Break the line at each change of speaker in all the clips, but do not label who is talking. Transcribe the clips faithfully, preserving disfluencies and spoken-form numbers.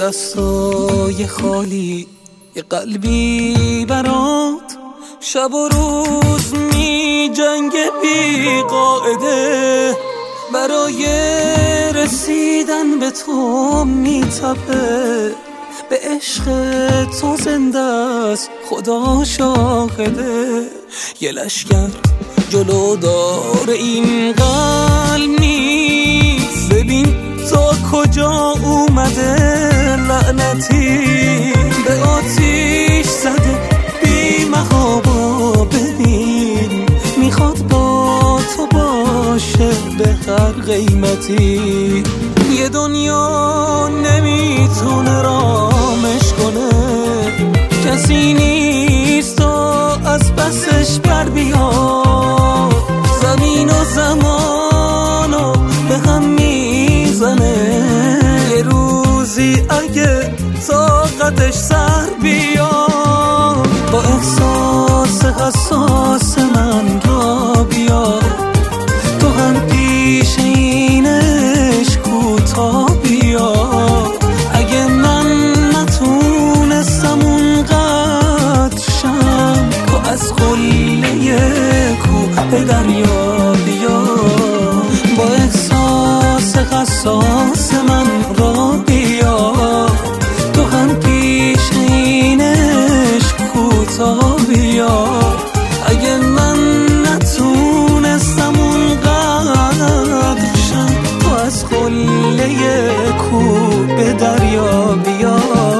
دستای خالی یه قلبی برات شب و روز می جنگه بی قاعده، برای رسیدن به تو می تپه، به عشق تو زنده است خدا شاهده. یه لشکر جلو دار این قلب نیست، ببین تا کجا اومده لعنتی، به آتیش زده بی محابا. ببین میخواد با تو باشه به هر قیمتی، یه دنیا نمیتونه رامش کنه، کسی نیست تا از پسش بر بیا. زمین و زمانو به هم میزنه، یه روزی اگه طاقتش سر بیا، با احساس حساس من را بیا، تو هم پیش اینش کوتاه بیا. اگه من نتونستم اونقدر شم، تو از قله کوه به دریا بیا، با احساس حساس من را بیا، تو هم پیش اینش کوتاه بیا. اگه من نتونستم اونقدر شم، تو از قله کوه به دریا بیا.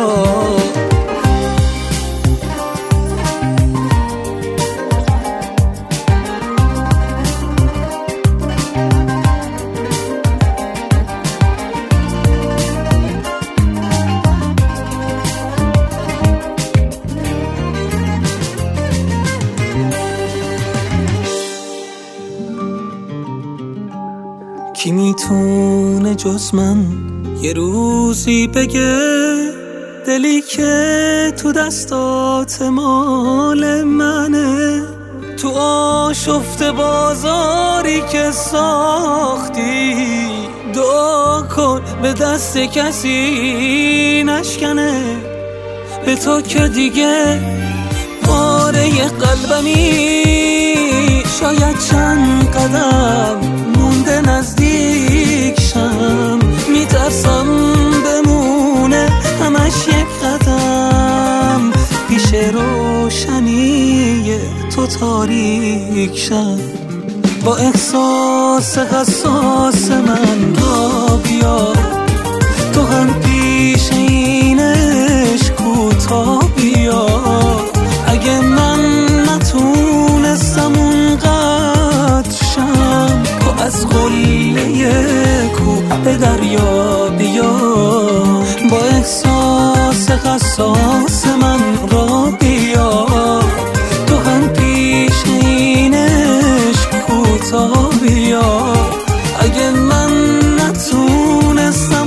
کی میتونه جز من یه روزی بگه دلی که تو دستات مال منه، تو آشفته بازاری که ساختی دعا کن به دست کسی نشکنه، به تو که دیگه پاره قلبمی، شاید چند قدم مونده نزدیک شم، میترسم بمونه همش یک قدم، پیش روشنی تو تاریک شم، با احساس حساس من را بیا، تو هم پیش اینش کوتاه بیا. اگه من نتونستم اونقدر شم، تو از قله کوه به دریا بیا، با احساس حساس من را بیا، تو هم پیش اینش کوتاه بیا. اگه من نتونستم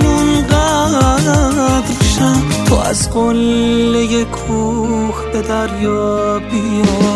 اونقدر شم، تو از قله کوه به دریا بیا.